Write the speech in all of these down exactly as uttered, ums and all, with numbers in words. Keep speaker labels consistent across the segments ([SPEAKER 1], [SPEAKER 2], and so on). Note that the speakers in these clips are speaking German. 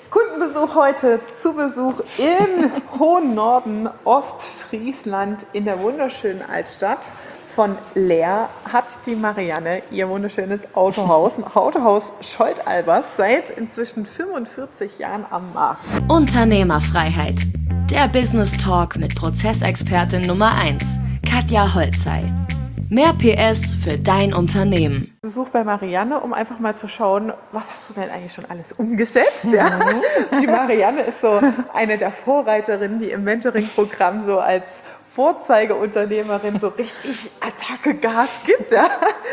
[SPEAKER 1] Kundenbesuch heute, zu Besuch im hohen Norden Ostfriesland in der wunderschönen Altstadt. Von Leer hat die Marianne ihr wunderschönes Autohaus, Autohaus Scholtalbers, seit inzwischen fünfundvierzig Jahren am Markt.
[SPEAKER 2] Unternehmerfreiheit. Der Business Talk mit Prozessexpertin Nummer eins, Katja Holzei. Mehr P S für dein Unternehmen.
[SPEAKER 1] Besuch bei Marianne, um einfach mal zu schauen, was hast du denn eigentlich schon alles umgesetzt? Ja? Die Marianne ist so eine der Vorreiterinnen, die im Mentoring-Programm so als Vorzeigeunternehmerin so richtig Attacke Gas gibt. Ja?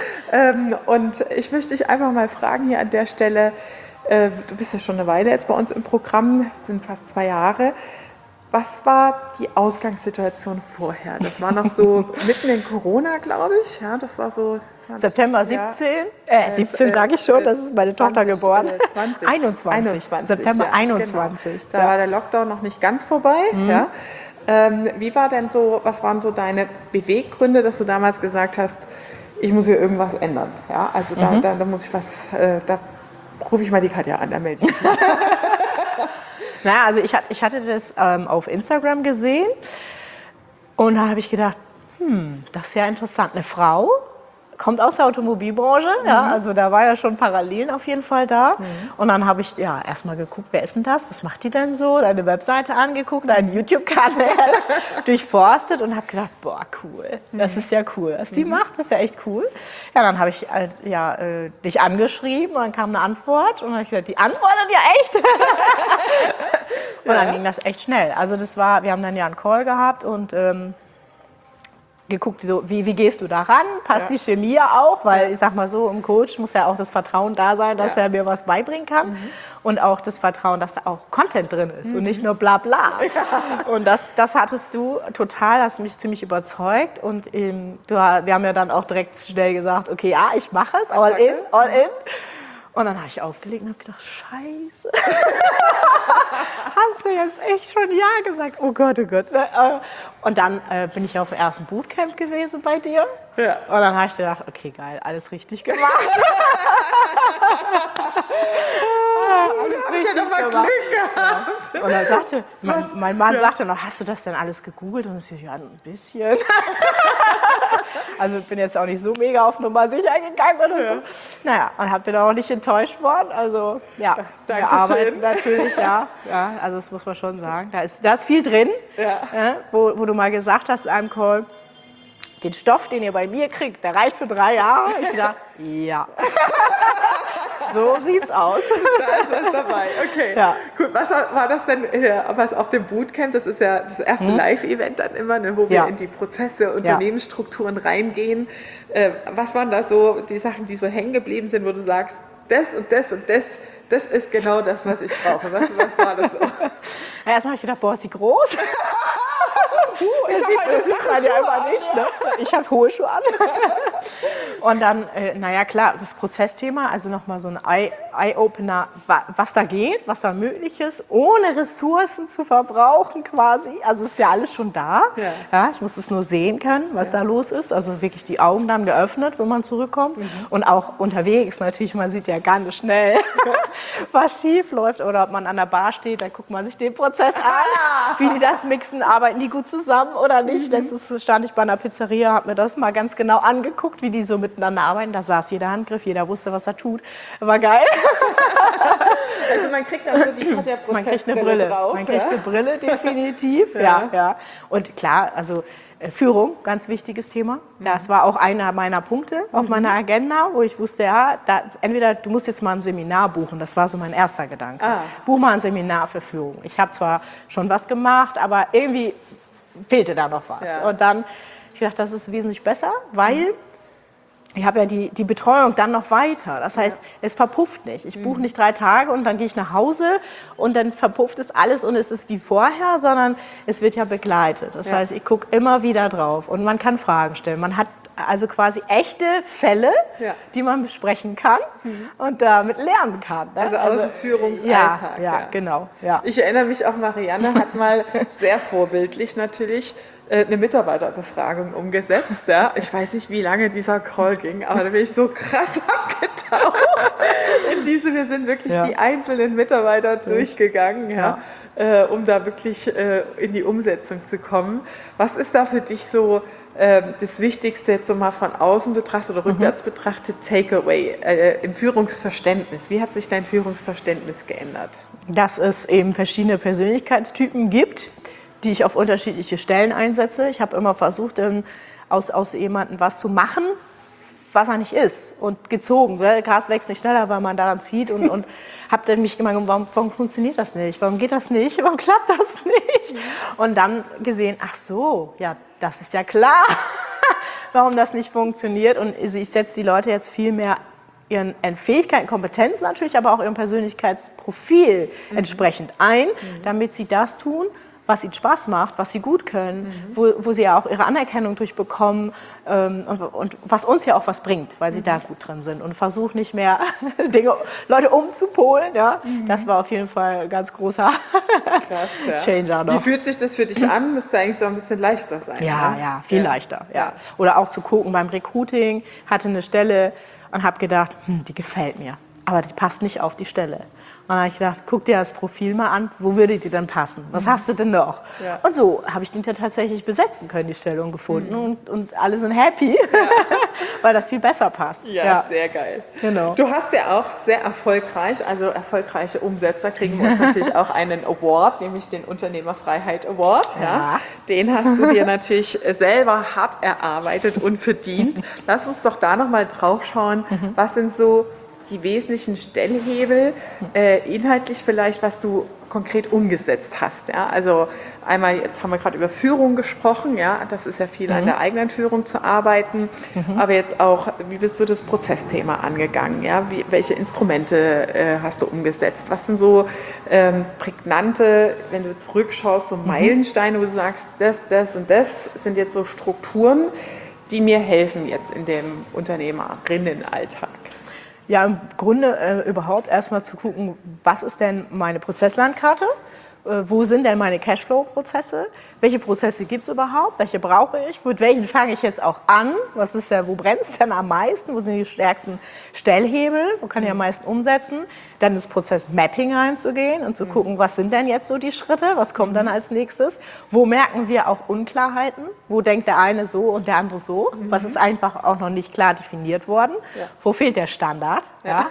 [SPEAKER 1] Und ich möchte dich einfach mal fragen hier an der Stelle, du bist ja schon eine Weile jetzt bei uns im Programm, das sind fast zwei Jahre. Was war die Ausgangssituation vorher? Das war noch so mitten in Corona, glaube ich. Ja, das war so
[SPEAKER 3] zwanzig, September siebzehn. Ja, äh, siebzehn sage ich schon, das ist meine zwanzig, Tochter geboren.
[SPEAKER 1] Äh, zwanzig,
[SPEAKER 3] einundzwanzig.
[SPEAKER 1] einundzwanzig.
[SPEAKER 3] September
[SPEAKER 1] ja,
[SPEAKER 3] einundzwanzig.
[SPEAKER 1] Genau. Da
[SPEAKER 3] ja.
[SPEAKER 1] war der Lockdown noch nicht ganz vorbei. Mhm. Ja. Ähm, wie war denn so, was waren so deine Beweggründe, dass du damals gesagt hast, ich muss hier irgendwas ändern? Ja, also da, mhm. da, da muss ich was, äh, da rufe ich mal die Katja an, da melde ich mich mal.
[SPEAKER 3] Na, also ich, ich hatte das ähm, auf Instagram gesehen und da habe ich gedacht, hm, das ist ja interessant. Eine Frau kommt aus der Automobilbranche, mhm. ja, also da war ja schon Parallelen auf jeden Fall da. Mhm. Und dann habe ich ja erstmal geguckt, wer ist denn das, was macht die denn so, deine Webseite angeguckt, deinen YouTube-Kanal durchforstet und habe gedacht, boah, cool, das ist ja cool, was die mhm. macht, das ist ja echt cool. Ja, dann habe ich äh, ja, äh, dich angeschrieben und dann kam eine Antwort und dann habe ich gedacht, die antwortet ja echt. Und dann ging das echt schnell. Also das war, wir haben dann ja einen Call gehabt und ähm, geguckt, so, wie, wie gehst du da ran? Passt ja. die Chemie ja auch? Weil ja. ich sag mal so, im Coach muss ja auch das Vertrauen da sein, dass ja. er mir was beibringen kann. Mhm. Und auch das Vertrauen, dass da auch Content drin ist mhm. und nicht nur bla bla. Ja. Und das, das hattest du total, hast mich ziemlich überzeugt. Und ähm, du, wir haben ja dann auch direkt schnell gesagt, okay, ja, ich mache es, all in, all in. Und dann habe ich aufgelegt und habe gedacht, scheiße. Hast du jetzt echt schon Ja gesagt? Oh Gott, oh Gott. Und dann äh, bin ich auf dem ersten Bootcamp gewesen bei dir. Ja. Und dann habe ich gedacht, okay, geil, alles richtig gemacht.
[SPEAKER 1] Oh, alles da richtig ich ja noch mal gemacht. Glück gehabt.
[SPEAKER 3] Ja. Und dann sagte, mein, mein Mann ja. sagte noch, hast du das denn alles gegoogelt? Und ich so, ja, ein bisschen. Also ich bin jetzt auch nicht so mega auf Nummer sicher gegangen oder ja. so. Naja, und hab bin auch nicht enttäuscht worden. Also ja,
[SPEAKER 1] Dankeschön.
[SPEAKER 3] Wir arbeiten natürlich, ja, ja. Also das muss man schon sagen. Da ist, da ist viel drin, ja. äh, wo, wo du mal gesagt hast in einem Call, den Stoff, den ihr bei mir kriegt, der reicht für drei Jahre. Ich dachte, ja. So sieht's aus.
[SPEAKER 1] Da ist was dabei, okay.
[SPEAKER 3] Ja.
[SPEAKER 1] Gut, was war das denn, was auf dem Bootcamp, das ist ja das erste hm. Live-Event dann immer, ne, wo wir ja. in die Prozesse, Unternehmensstrukturen ja. reingehen. Äh, was waren da so die Sachen, die so hängen geblieben sind, wo du sagst, das und das und das, das ist genau das, was ich brauche. Was, was war das so?
[SPEAKER 3] Ja, erstmal habe ich gedacht, boah, ist die groß?
[SPEAKER 1] Uh, ich habe heute Sachen
[SPEAKER 3] ja immer nicht, ne? Ich habe hohe Schuhe an. Und dann, äh, naja klar, das Prozessthema, also nochmal so ein Eye-Opener, was da geht, was da möglich ist, ohne Ressourcen zu verbrauchen quasi. Also ist ja alles schon da. Ja. Ja, ich muss es nur sehen können, was ja. da los ist. Also wirklich die Augen dann geöffnet, wenn man zurückkommt. Mhm. Und auch unterwegs natürlich, man sieht ja ganz schnell, was schief läuft oder ob man an der Bar steht, dann guckt man sich den Prozess an, wie die das mixen, arbeiten die gut zusammen oder nicht. Mhm. Letztens stand ich bei einer Pizzeria, habe mir das mal ganz genau angeguckt, wie die so miteinander arbeiten. Da saß jeder Handgriff, jeder wusste, was er tut. War geil.
[SPEAKER 1] Also man kriegt dann so die Katja-Prozessbrille
[SPEAKER 3] Man kriegt eine Brille
[SPEAKER 1] drauf.
[SPEAKER 3] Man kriegt
[SPEAKER 1] ja?
[SPEAKER 3] eine Brille, definitiv. ja. Ja, ja. Und klar, also Führung, ganz wichtiges Thema. Das war auch einer meiner Punkte auf mhm. meiner Agenda, wo ich wusste, ja, da, entweder du musst jetzt mal ein Seminar buchen. Das war so mein erster Gedanke. Ah. Buch mal ein Seminar für Führung. Ich habe zwar schon was gemacht, aber irgendwie fehlte da noch was. Ja. Und dann, ich dachte, das ist wesentlich besser, weil mhm. ich habe ja die, die Betreuung dann noch weiter. Das heißt, ja. es verpufft nicht. Ich buche nicht drei Tage und dann gehe ich nach Hause und dann verpufft es alles und es ist wie vorher, sondern es wird ja begleitet. Das ja. heißt, ich gucke immer wieder drauf und man kann Fragen stellen. Man hat also quasi echte Fälle, ja. die man besprechen kann mhm. und damit lernen kann. Ne?
[SPEAKER 1] Also aus dem Führungsalltag.
[SPEAKER 3] Ja, ja, ja, genau. Ja.
[SPEAKER 1] Ich erinnere mich auch, Marianne hat mal sehr vorbildlich natürlich äh, eine Mitarbeiterbefragung umgesetzt. Ja. Ich weiß nicht, wie lange dieser Call ging, aber da bin ich so krass abgetaucht in diese. Wir sind wirklich
[SPEAKER 3] Ja.
[SPEAKER 1] die einzelnen Mitarbeiter durchgegangen, ja, äh, um da wirklich äh, in die Umsetzung zu kommen. Was ist da für dich so äh, das Wichtigste jetzt so mal von außen betrachtet oder rückwärts mhm. betrachtet, Takeaway äh, im Führungsverständnis? Wie hat sich dein Führungsverständnis geändert?
[SPEAKER 3] Dass es eben verschiedene Persönlichkeitstypen gibt, die ich auf unterschiedliche Stellen einsetze. Ich habe immer versucht, aus, aus jemandem was zu machen, was er nicht ist, und gezogen. Gras wächst nicht schneller, weil man daran zieht, und, und habe dann mich immer gefragt, warum, warum funktioniert das nicht? Warum geht das nicht? Warum klappt das nicht? Und dann gesehen, ach so, ja, das ist ja klar, warum das nicht funktioniert. Und ich setze die Leute jetzt viel mehr ihren Fähigkeiten, Kompetenzen natürlich, aber auch ihrem Persönlichkeitsprofil mhm. entsprechend ein, mhm. damit sie das tun, was ihnen Spaß macht, was sie gut können, mhm. wo, wo sie ja auch ihre Anerkennung durchbekommen, ähm, und, und was uns ja auch was bringt, weil sie mhm. da gut drin sind. Und versuch nicht mehr Dinge, Leute umzupolen. Ja? Mhm. Das war auf jeden Fall ein ganz großer
[SPEAKER 1] Krass, ja.
[SPEAKER 3] Changer noch.
[SPEAKER 1] Wie fühlt sich das für dich an? Müsste eigentlich so ein bisschen leichter sein.
[SPEAKER 3] Ja,
[SPEAKER 1] ne?
[SPEAKER 3] ja, viel
[SPEAKER 1] ja.
[SPEAKER 3] leichter. Ja. Oder auch zu gucken beim Recruiting, hatte eine Stelle und habe gedacht, hm, die gefällt mir, aber die passt nicht auf die Stelle. Und dann habe ich gedacht, guck dir das Profil mal an, wo würde die denn passen? Was hast du denn noch?
[SPEAKER 1] Ja.
[SPEAKER 3] Und so habe ich die dann tatsächlich besetzen können, die Stelle, und gefunden. Mhm. Und, und alle sind happy, ja. weil das viel besser passt.
[SPEAKER 1] Ja,
[SPEAKER 3] ja,
[SPEAKER 1] sehr geil.
[SPEAKER 3] Genau.
[SPEAKER 1] Du hast ja auch sehr erfolgreich, also erfolgreiche Umsetzer kriegen wir uns natürlich auch einen Award, nämlich den Unternehmerfreiheit Award. Ja. Ja. Den hast du dir natürlich selber hart erarbeitet und verdient. Lass uns doch da nochmal drauf schauen, mhm. was sind so die wesentlichen Stellhebel, äh, inhaltlich vielleicht, was du konkret umgesetzt hast. Ja? Also einmal, jetzt haben wir gerade über Führung gesprochen, ja? Das ist ja viel mhm. an der eigenen Führung zu arbeiten, mhm. aber jetzt auch, wie bist du das Prozessthema angegangen? Ja? Wie, welche Instrumente äh, hast du umgesetzt? Was sind so ähm, prägnante, wenn du zurückschaust, so Meilensteine, wo du sagst, das, das und das sind jetzt so Strukturen, die mir helfen jetzt in dem Unternehmerinnenalltag?
[SPEAKER 3] Ja, im Grunde äh, überhaupt erstmal zu gucken, was ist denn meine Prozesslandkarte? Äh, wo sind denn meine Cashflow-Prozesse? Welche Prozesse gibt es überhaupt? Welche brauche ich? Mit welchen fange ich jetzt auch an? Was ist ja, wo brennt es denn am meisten? Wo sind die stärksten Stellhebel? Wo kann ich am meisten umsetzen? Dann das Prozess-Mapping reinzugehen und zu gucken, was sind denn jetzt so die Schritte? Was kommt dann als nächstes? Wo merken wir auch Unklarheiten? Wo denkt der eine so und der andere so? Mhm. Was ist einfach auch noch nicht klar definiert worden? Ja. Wo fehlt der Standard? Ja. Ja.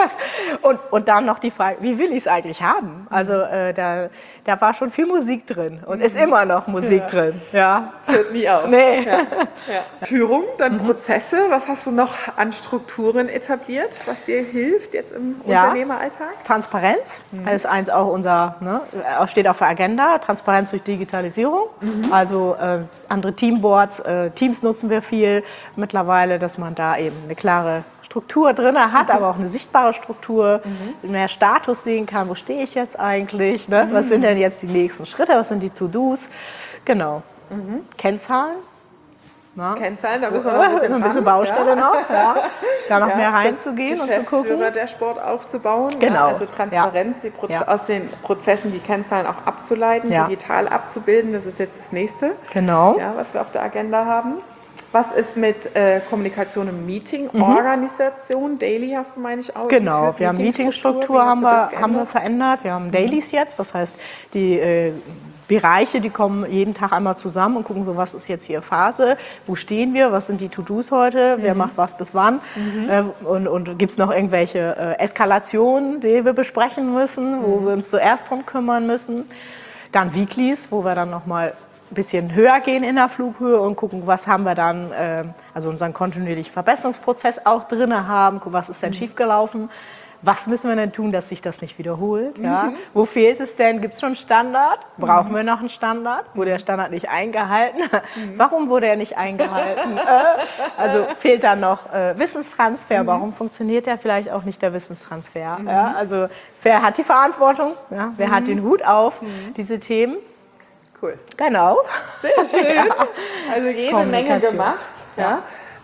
[SPEAKER 3] und, und dann noch die Frage, wie will ich es eigentlich haben? Also äh, da, da war schon viel Musik drin und mhm. ist immer noch Musik ja. drin. Ja.
[SPEAKER 1] Das hört nie auf.
[SPEAKER 3] Nee.
[SPEAKER 1] Ja. Ja. Führung, dann mhm. Prozesse. Was hast du noch an Strukturen etabliert, was dir hilft jetzt im
[SPEAKER 3] ja.
[SPEAKER 1] Unternehmeralltag?
[SPEAKER 3] Transparenz, mhm. das ist eins auch unser, ne, steht auf der Agenda. Transparenz durch Digitalisierung. Mhm. Also äh, andere Teamboards, äh, Teams nutzen wir viel mittlerweile, dass man da eben eine klare Struktur drin hat, aber auch eine sichtbare Struktur, mhm. mehr Status sehen kann, wo stehe ich jetzt eigentlich, ne? Was sind denn jetzt die nächsten Schritte, was sind die To-Dos, genau. Mhm. Kennzahlen. Na?
[SPEAKER 1] Kennzahlen, da müssen wir noch ein bisschen,
[SPEAKER 3] ein bisschen
[SPEAKER 1] dran,
[SPEAKER 3] Baustelle
[SPEAKER 1] ja.
[SPEAKER 3] noch, ja. da noch
[SPEAKER 1] ja,
[SPEAKER 3] mehr reinzugehen und zu gucken.
[SPEAKER 1] Geschäftsführer der Sport aufzubauen,
[SPEAKER 3] genau.
[SPEAKER 1] ja, also Transparenz,
[SPEAKER 3] ja.
[SPEAKER 1] die Proze-
[SPEAKER 3] ja.
[SPEAKER 1] aus den Prozessen die Kennzahlen auch abzuleiten, ja. digital abzubilden, das ist jetzt das nächste,
[SPEAKER 3] genau.
[SPEAKER 1] ja, was wir auf der Agenda haben. Was ist mit äh, Kommunikation im Meeting, mhm. Organisation, Daily hast du, meine ich, auch.
[SPEAKER 3] Genau, wir haben Meetingstruktur haben wir, haben wir verändert. Wir haben Dailies jetzt, das heißt, die äh, Bereiche, die kommen jeden Tag einmal zusammen und gucken so, was ist jetzt hier Phase, wo stehen wir, was sind die To-Dos heute, mhm. wer macht was bis wann mhm. äh, und, und gibt es noch irgendwelche äh, Eskalationen, die wir besprechen müssen, wo mhm. wir uns zuerst drum kümmern müssen. Dann Weeklies, wo wir dann nochmal ein bisschen höher gehen in der Flughöhe und gucken, was haben wir dann, äh, also unseren kontinuierlichen Verbesserungsprozess auch drin haben, gucken, was ist denn mhm. schiefgelaufen, was müssen wir denn tun, dass sich das nicht wiederholt, mhm. ja? Wo fehlt es denn, gibt es schon einen Standard, brauchen mhm. wir noch einen Standard, wurde der Standard nicht eingehalten, mhm. warum wurde er nicht eingehalten, also fehlt da noch äh, Wissenstransfer, mhm. warum funktioniert der vielleicht auch nicht der Wissenstransfer, mhm. ja? Also wer hat die Verantwortung, ja? wer mhm. hat den Hut auf, mhm. diese Themen.
[SPEAKER 1] Cool.
[SPEAKER 3] Genau.
[SPEAKER 1] Sehr schön. Ja. Also jede Menge gemacht. Ja.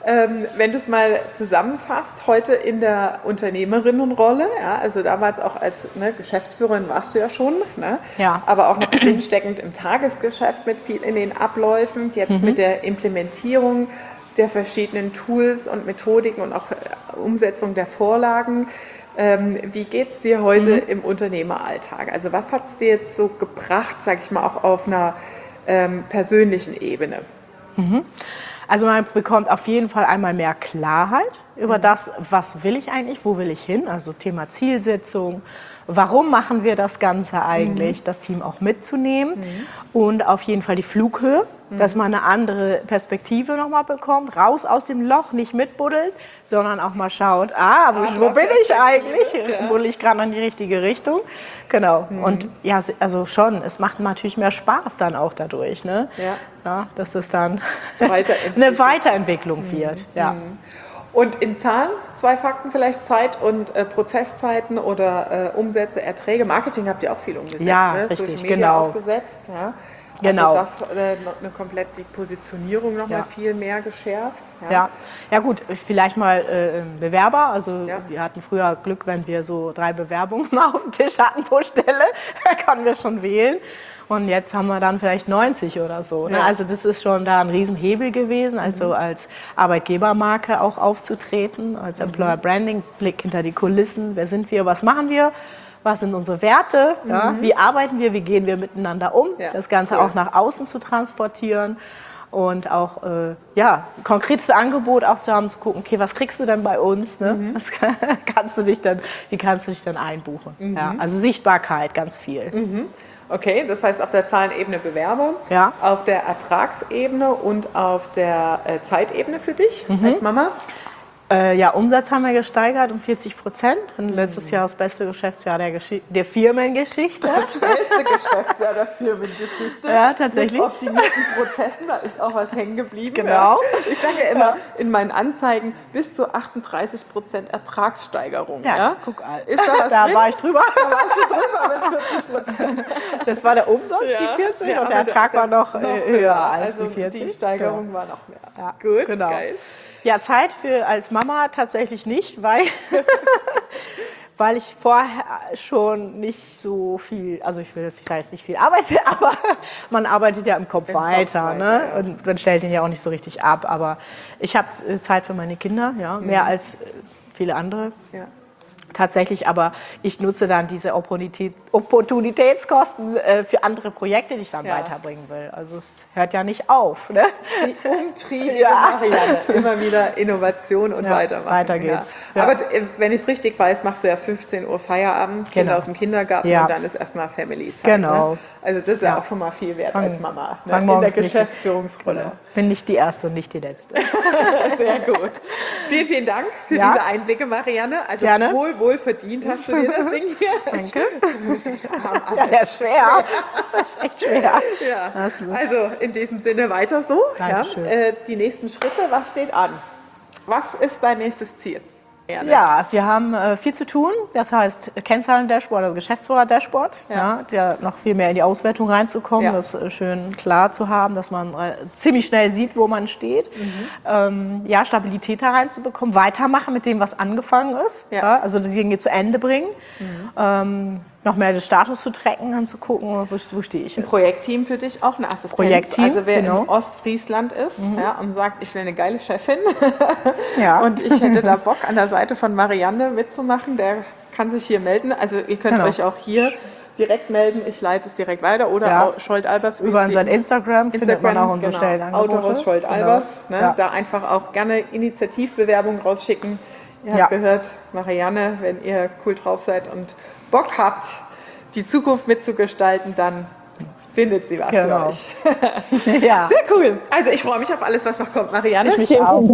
[SPEAKER 1] Ähm, wenn du es mal zusammenfasst, heute in der Unternehmerinnenrolle, ja, also damals auch als ne, Geschäftsführerin warst du ja schon, ne,
[SPEAKER 3] Ja.
[SPEAKER 1] aber auch noch drinsteckend im Tagesgeschäft mit viel in den Abläufen, jetzt mhm. mit der Implementierung der verschiedenen Tools und Methodiken und auch äh, Umsetzung der Vorlagen. Ähm, wie geht es dir heute mhm. im Unternehmeralltag? Also was hat es dir jetzt so gebracht, sag ich mal, auch auf einer ähm, persönlichen Ebene?
[SPEAKER 3] Mhm. Also man bekommt auf jeden Fall einmal mehr Klarheit über das, was will ich eigentlich, wo will ich hin, also Thema Zielsetzung, warum machen wir das Ganze eigentlich, mhm. das Team auch mitzunehmen mhm. und auf jeden Fall die Flughöhe, mhm. dass man eine andere Perspektive nochmal bekommt, raus aus dem Loch, nicht mitbuddelt, sondern auch mal schaut, ah, wo, wo bin ich eigentlich, ja. buddel ich gerade in die richtige Richtung, genau mhm. und ja, also schon, es macht natürlich mehr Spaß dann auch dadurch, ne? Ja. Ja, dass es dann eine Weiterentwicklung mhm. wird, ja.
[SPEAKER 1] Mhm. Und in Zahlen, zwei Fakten vielleicht, Zeit und äh, Prozesszeiten oder äh, Umsätze, Erträge. Marketing habt ihr auch viel umgesetzt,
[SPEAKER 3] ja,
[SPEAKER 1] ne?
[SPEAKER 3] Richtig,
[SPEAKER 1] Social Media
[SPEAKER 3] genau.
[SPEAKER 1] aufgesetzt. Ja?
[SPEAKER 3] Genau.
[SPEAKER 1] Also das äh, eine komplett die Positionierung noch ja. mal viel mehr geschärft. Ja,
[SPEAKER 3] ja. ja gut, vielleicht mal äh, Bewerber. Also
[SPEAKER 1] ja.
[SPEAKER 3] wir hatten früher Glück, wenn wir so drei Bewerbungen mal auf dem Tisch hatten pro Stelle, da konnten wir schon wählen. Und jetzt haben wir dann vielleicht neunzig oder so. Ne?
[SPEAKER 1] Ja.
[SPEAKER 3] Also das ist schon da ein Riesenhebel gewesen, also mhm. als Arbeitgebermarke auch aufzutreten, als Employer Branding, Blick hinter die Kulissen. Wer sind wir, was machen wir, was sind unsere Werte, mhm. ja? Wie arbeiten wir, wie gehen wir miteinander um, ja. das Ganze cool. auch nach außen zu transportieren. Und auch äh, ja, konkretes Angebot auch zu haben, zu gucken, okay, was kriegst du denn bei uns? Ne? Mhm. Was kannst du dich dann, wie kannst du dich dann einbuchen? Mhm. Ja, also Sichtbarkeit, ganz viel.
[SPEAKER 1] Mhm. Okay, das heißt auf der Zahlenebene Bewerber,
[SPEAKER 3] ja.
[SPEAKER 1] auf der Ertragsebene und auf der äh, Zeitebene für dich mhm. als Mama?
[SPEAKER 3] Äh, ja, Umsatz haben wir gesteigert um vierzig Prozent. Und letztes Jahr das beste Geschäftsjahr der, Geschi- der Firmengeschichte.
[SPEAKER 1] Das beste Geschäftsjahr der Firmengeschichte.
[SPEAKER 3] Ja, tatsächlich.
[SPEAKER 1] Mit optimierten Prozessen, da ist auch was hängen geblieben.
[SPEAKER 3] Genau.
[SPEAKER 1] Ja. Ich sage ja immer ja. in meinen Anzeigen bis zu achtunddreißig Prozent Ertragssteigerung.
[SPEAKER 3] Ja,
[SPEAKER 1] ja?
[SPEAKER 3] guck mal.
[SPEAKER 1] Ist da was
[SPEAKER 3] da
[SPEAKER 1] drin?
[SPEAKER 3] war ich drüber.
[SPEAKER 1] Da warst du drüber mit vierzig Prozent.
[SPEAKER 3] Das war der Umsatz, ja. die vierzig, ja, und der Ertrag der, der, war noch, noch höher, höher als
[SPEAKER 1] also
[SPEAKER 3] die vierzig.
[SPEAKER 1] Die Steigerung
[SPEAKER 3] genau.
[SPEAKER 1] war noch mehr.
[SPEAKER 3] Ja,
[SPEAKER 1] gut,
[SPEAKER 3] genau.
[SPEAKER 1] geil.
[SPEAKER 3] Ja, Zeit für als Mama tatsächlich nicht, weil, weil ich vorher schon nicht so viel, also ich will jetzt nicht sagen, dass ich nicht viel arbeite, aber man arbeitet ja im Kopf
[SPEAKER 1] Im
[SPEAKER 3] weiter,
[SPEAKER 1] Kopf weiter
[SPEAKER 3] ne?
[SPEAKER 1] ja.
[SPEAKER 3] Und man stellt ihn ja auch nicht so richtig ab. Aber ich habe Zeit für meine Kinder, ja, mehr mhm. als viele andere.
[SPEAKER 1] Ja.
[SPEAKER 3] Tatsächlich, aber ich nutze dann diese Opportunität, Opportunitätskosten äh, für andere Projekte, die ich dann ja. weiterbringen will. Also es hört ja nicht auf. Ne?
[SPEAKER 1] Die umtriebige ja. Marianne. Immer wieder Innovation und
[SPEAKER 3] ja,
[SPEAKER 1] weitermachen.
[SPEAKER 3] Weiter geht's.
[SPEAKER 1] Ja. Ja. Aber wenn ich es richtig weiß, machst du ja fünfzehn Uhr Feierabend, Kinder
[SPEAKER 3] genau.
[SPEAKER 1] aus dem Kindergarten ja. und dann ist erstmal Family-Zeit.
[SPEAKER 3] Genau.
[SPEAKER 1] Ne? Also das ist ja. ja auch schon mal viel wert fang, als Mama ne? in der Geschäftsführungsrolle.
[SPEAKER 3] Genau. Bin nicht die Erste und nicht die Letzte.
[SPEAKER 1] Sehr gut. Vielen, vielen Dank für
[SPEAKER 3] ja.
[SPEAKER 1] diese Einblicke, Marianne. Also
[SPEAKER 3] Gerne.
[SPEAKER 1] wohl, wohl verdient hast du dir das Ding hier.
[SPEAKER 3] Danke. Ja, der ist schwer. Das ist echt schwer.
[SPEAKER 1] Ja. Also in diesem Sinne weiter so. Ja. Äh, die nächsten Schritte, was steht an? Was ist dein nächstes Ziel? Gerne.
[SPEAKER 3] Ja, wir haben äh, viel zu tun. Das heißt Kennzahlen-Dashboard, also Geschäftsführer-Dashboard. Ja. Ja, der noch viel mehr in die Auswertung reinzukommen, ja. das äh, schön klar zu haben, dass man äh, ziemlich schnell sieht, wo man steht. Mhm. Ähm, ja, Stabilität da reinzubekommen, weitermachen mit dem, was angefangen ist. Ja. Ja, also die Dinge zu Ende bringen. Mhm. Ähm, noch mehr den Status zu tracken und zu gucken, wo, wo stehe ich jetzt.
[SPEAKER 1] Ein Projektteam für dich, auch eine Assistenz.
[SPEAKER 3] Projektteam,
[SPEAKER 1] also wer
[SPEAKER 3] genau.
[SPEAKER 1] in Ostfriesland ist mhm. ja, und sagt, ich will eine geile Chefin
[SPEAKER 3] ja.
[SPEAKER 1] und ich hätte da Bock, an der Seite von Marianne mitzumachen, der kann sich hier melden. Also ihr könnt
[SPEAKER 3] genau.
[SPEAKER 1] euch auch hier direkt melden, ich leite es direkt weiter. Oder
[SPEAKER 3] ja.
[SPEAKER 1] Scholt-Albers.
[SPEAKER 3] Über unseren Instagram, Instagram findet man auch unsere
[SPEAKER 1] genau.
[SPEAKER 3] Stellenangebote.
[SPEAKER 1] Autohaus Scholt-Albers.
[SPEAKER 3] Genau.
[SPEAKER 1] Ne?
[SPEAKER 3] Ja.
[SPEAKER 1] Da einfach auch gerne Initiativbewerbungen rausschicken. Ihr habt
[SPEAKER 3] ja.
[SPEAKER 1] gehört, Marianne, wenn ihr cool drauf seid und Bock habt, die Zukunft mitzugestalten, dann findet sie was
[SPEAKER 3] genau.
[SPEAKER 1] für euch.
[SPEAKER 3] Ja.
[SPEAKER 1] Sehr cool. Also ich freue mich auf alles, was noch kommt, Marianne.
[SPEAKER 3] Ich mich auch.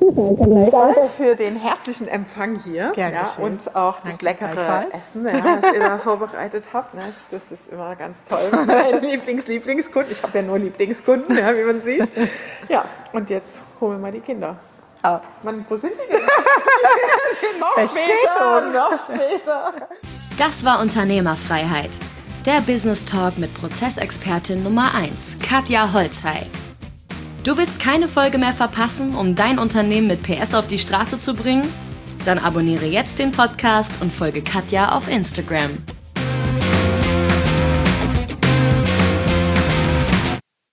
[SPEAKER 1] Danke für den herzlichen Empfang hier ja, und auch das
[SPEAKER 3] Danke
[SPEAKER 1] leckere Essen, ja, das ihr da vorbereitet habt. Das ist immer ganz toll. Mein Lieblings-Lieblingskunden. Ich habe ja nur Lieblingskunden, ja, wie man sieht. Ja, und jetzt holen wir mal die Kinder.
[SPEAKER 3] Oh.
[SPEAKER 1] Mann, wo sind die denn? noch später, noch später.
[SPEAKER 2] Das war Unternehmerfreiheit. Der Business Talk mit Prozessexpertin Nummer eins, Katja Holzhey. Du willst keine Folge mehr verpassen, um dein Unternehmen mit P S auf die Straße zu bringen? Dann abonniere jetzt den Podcast und folge Katja auf Instagram.